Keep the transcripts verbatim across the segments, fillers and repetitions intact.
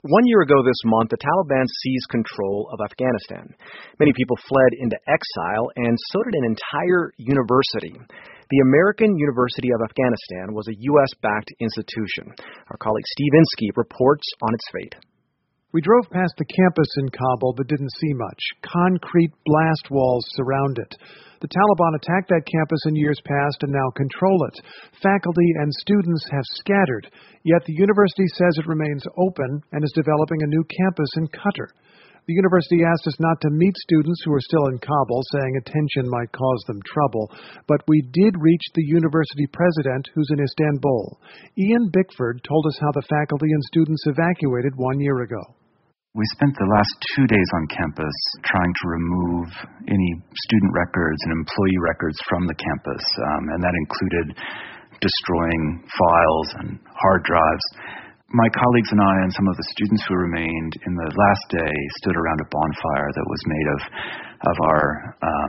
One year ago this month, the Taliban seized control of Afghanistan. Many people fled into exile, and so did an entire university. The American University of Afghanistan was a U S-backed institution. Our colleague Steve Inskeep reports on its fate. We drove past the campus in Kabul but didn't see much. Concrete blast walls surround it. The Taliban attacked that campus in years past and now control it. Faculty and students have scattered, yet the university says it remains open and is developing a new campus in Qatar. The university asked us not to meet students who are still in Kabul, saying attention might cause them trouble, but we did reach the university president, who's in Istanbul. Ian Bickford told us how the faculty and students evacuated one year ago. We spent the last two days on campus trying to remove any student records and employee records from the campus, um, and that included destroying files and hard drives. My colleagues and I and some of the students who remained in the last day stood around a bonfire that was made of of our um,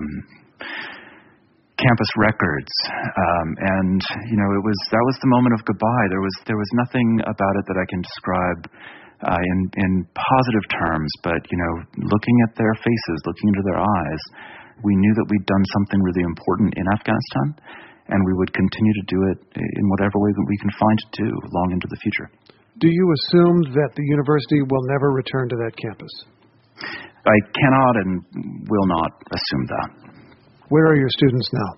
campus records, um, and you know it was that was the moment of goodbye. There was there was nothing about it that I can describe Uh, in, in positive terms, but, you know, looking at their faces, looking into their eyes, we knew that we'd done something really important in Afghanistan, and we would continue to do it in whatever way that we can find to do long into the future. Do you assume that the university will never return to that campus? I cannot and will not assume that. Where are your students now?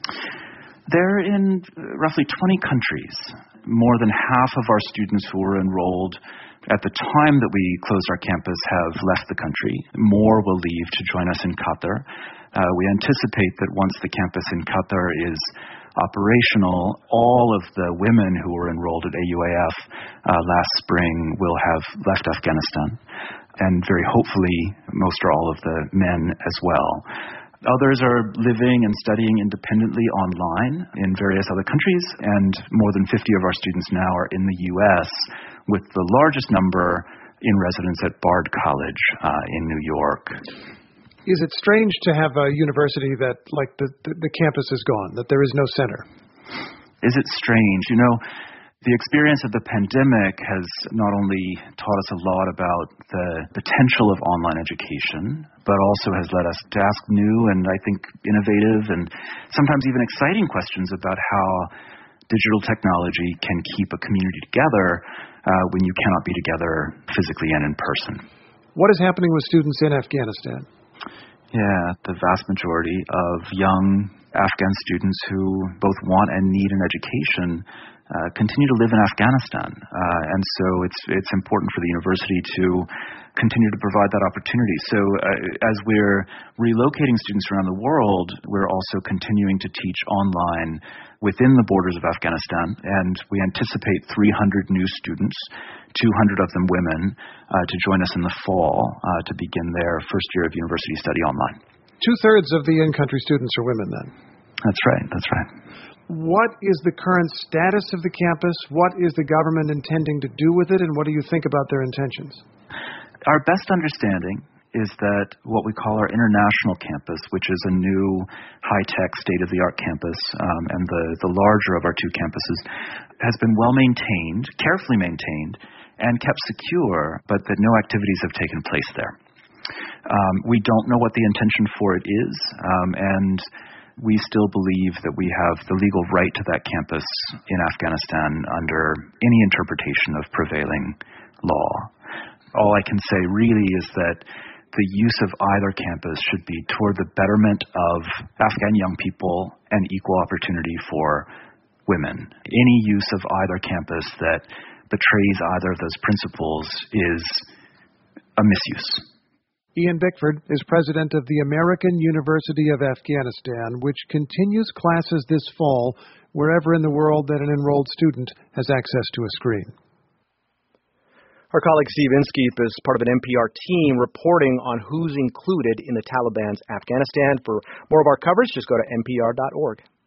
They're in roughly twenty countries. More than half of our students who were enrolled at the time that we closed our campus have left the country. More will leave to join us in Qatar. Uh, we anticipate that once the campus in Qatar is operational, all of the women who were enrolled at A U A F uh, last spring will have left Afghanistan, and very hopefully most or all of the men as well. Others are living and studying independently online in various other countries, and more than fifty of our students now are in the U S, with the largest number in residence at Bard College uh, in New York. Is it strange to have a university that, like, the, the, the campus is gone, that there is no center? Is it strange? You know, the experience of the pandemic has not only taught us a lot about the potential of online education, but also has led us to ask new and, I think, innovative and sometimes even exciting questions about how digital technology can keep a community together uh, when you cannot be together physically and in person. What is happening with students in Afghanistan? Yeah, the vast majority of young Afghan students who both want and need an education uh, continue to live in Afghanistan. Uh, and so it's it's important for the university to continue to provide that opportunity. So uh, as we're relocating students around the world, we're also continuing to teach online within the borders of Afghanistan, and we anticipate three hundred new students, two hundred of them women, uh, to join us in the fall uh, to begin their first year of university study online. Two-thirds of the in-country students are women, then? That's right, that's right. What is the current status of the campus? What is the government intending to do with it, and what do you think about their intentions? Our best understanding is that what we call our international campus, which is a new high-tech, state-of-the-art campus, um, and the, the larger of our two campuses, has been well-maintained, carefully maintained, and kept secure, but that no activities have taken place there. Um, we don't know what the intention for it is, um, and we still believe that we have the legal right to that campus in Afghanistan under any interpretation of prevailing law. All I can say really is that the use of either campus should be toward the betterment of Afghan young people and equal opportunity for women. Any use of either campus that betrays either of those principles is a misuse. Ian Bickford is president of the American University of Afghanistan, which continues classes this fall wherever in the world that an enrolled student has access to a screen. Our colleague Steve Inskeep is part of an N P R team reporting on who's included in the Taliban's Afghanistan. For more of our coverage, just go to N P R dot org.